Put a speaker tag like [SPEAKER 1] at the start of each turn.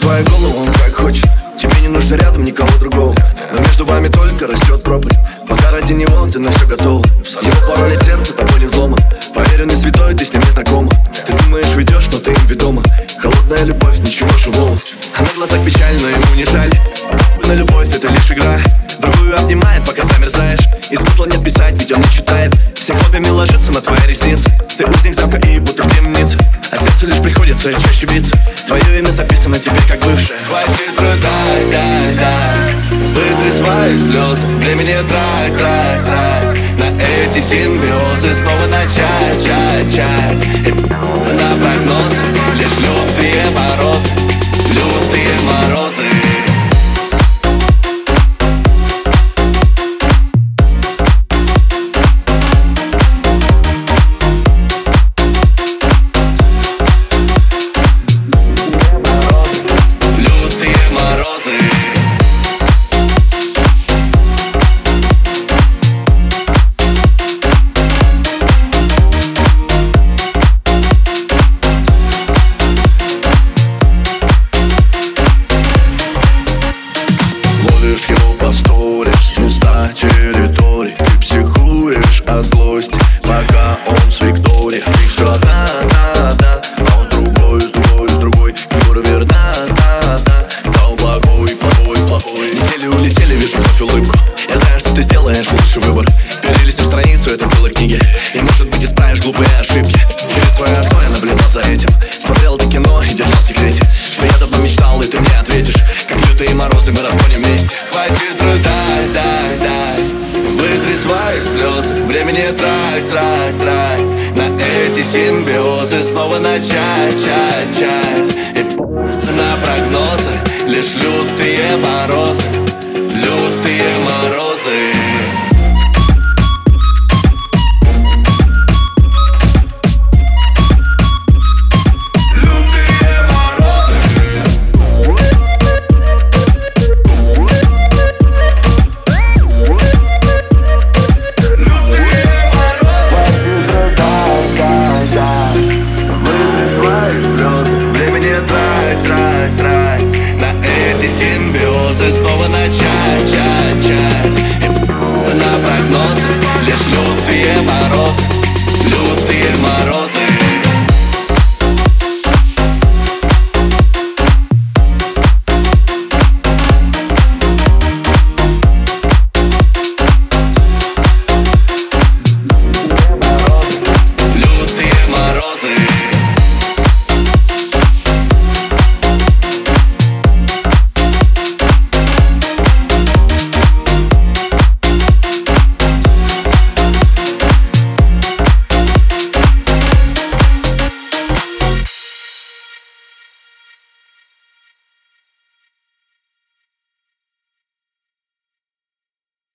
[SPEAKER 1] твою голову он как хочет. Тебе не нужно рядом никого другого, но между вами только растет пропасть. Пока ради него ты на все готова. Его пароль от сердца тобой не взломан. Поверь, он не святой, ты с ним не знакома. Ты думаешь, ведешь, но ты им ведома. Холодная любовь, ничего живого. А на глазах печаль, но ему не жаль. На любовь это лишь игра. Другую обнимает, пока замерзаешь. И смысла нет писать, ведь он не читает. Все хлопьями ложится на твои ресницы. Ты узник замка и будто в темнице. А сердцу лишь приходится чаще биться. Твое имя записано теперь как бывшее.
[SPEAKER 2] Хватит рыдать, дай. Вытри свои слезы. Времени трать. На эти симбиозы снова начать. И на прогнозы лишь лютые морозы. Лютые морозы.
[SPEAKER 1] Ловишь его по сторис, места территорий. Ты психуешь от злости, пока он с Викторией. Ты все одна, а он с другой. Юра верна, да он плохой. Недели улетели, вижу вновь улыбку. Я знаю, что ты сделаешь лучший выбор. Перелистнешь страницу этой белой книги и, может быть, исправишь глупые ошибки. Через свое окно я наблюдал за этим. Смотрел ты кино и держал в секрете, что я давно мечтал, и ты мне ответишь. Как лютые морозы мы разгоним вместе.
[SPEAKER 2] Хватит рыдать, дай. Вытри свои слезы. Времени трать. На эти симбиозы снова начать. И на прогнозы лишь лютые морозы. Лютые морозы.